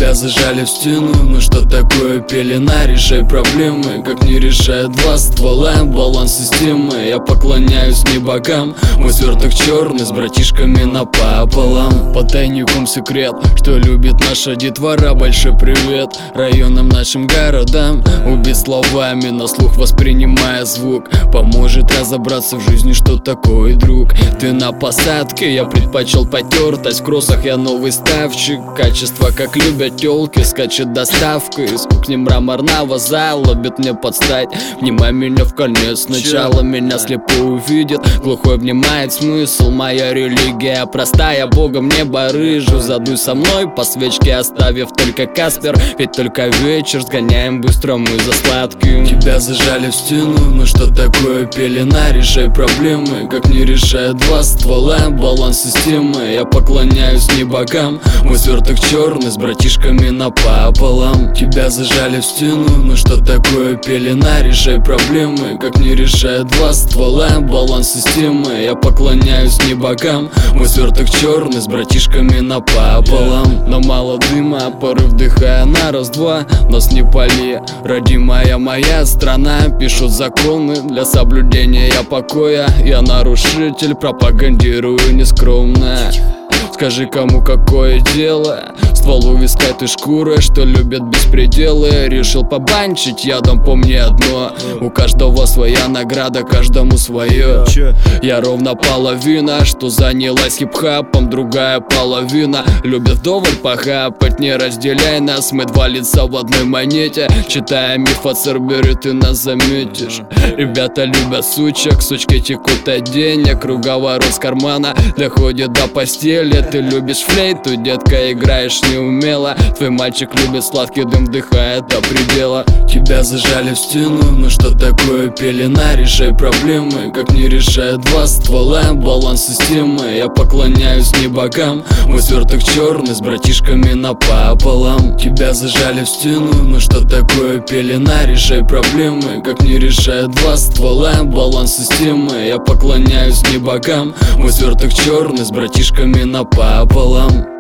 Тебя зажали в стену, ну что такое пелена? Решай проблемы, как не решает два ствола. Баланс системы, я поклоняюсь не богам. Мой сверток черный с братишками напополам. По тайникам секрет, что любит наша детвора. Большой привет районам, нашим городам. Убить словами, на слух воспринимая звук. Поможет разобраться в жизни, что такое друг. Ты на посадке, я предпочел потертость. В кроссах я новый ставчик. Качество, как любят тёлки, скачет доставка из кухни мраморного зала. Бит мне подстать, внимай меня в конец. Сначала меня слепо увидит, глухой внимает смысл. Моя религия простая, Богом не барыжу. Задуй со мной по свечке, оставив только Каспер. Ведь только вечер, сгоняем быстро мы за сладким. Тебя зажали в стену, ну что такое пелена? Решай проблемы, как не решает два ствола. Баланс системы, я поклоняюсь не богам. Мой сверток черный с братишками напополам. Тебя зажали в стену, ну что такое пелена? Решай проблемы, как не решает два ствола. Баланс системы, я поклоняюсь не богам. Мой сверток черный с братишками напополам. Но мало дыма, порыв дыхая на раз-два. Нас не пали, родимая моя страна. Пишут законы для соблюдения покоя. Я нарушитель, пропагандирую нескромно. Скажи, кому какое дело? Ствол у виска, ты шкура, что любят беспределы. Решил побанчить ядом, помни одно: у каждого своя награда, каждому свое. Я ровно половина, что занялась хип-хапом. Другая половина любит вдоволь похапать. Не разделяй нас, мы два лица в одной монете. Читая миф о Цербере, ты нас заметишь. Ребята любят сучек, сучки текут от денег. Круговорот с кармана доходит до постели. Ты любишь флейту, детка, играешь неумело. Твой мальчик любит сладкий дым, вдыхает до предела. Тебя зажали в стену, ну что такое пелена? Решай проблемы, как не решает два ствола. Баланс системы, я поклоняюсь не богам. Мой сверток черный с братишками напополам. Тебя зажали в стену, ну что такое пелена? Решай проблемы, как не решает два ствола. Баланс системы, я поклоняюсь не богам. Мой сверток черный с братишками напополам.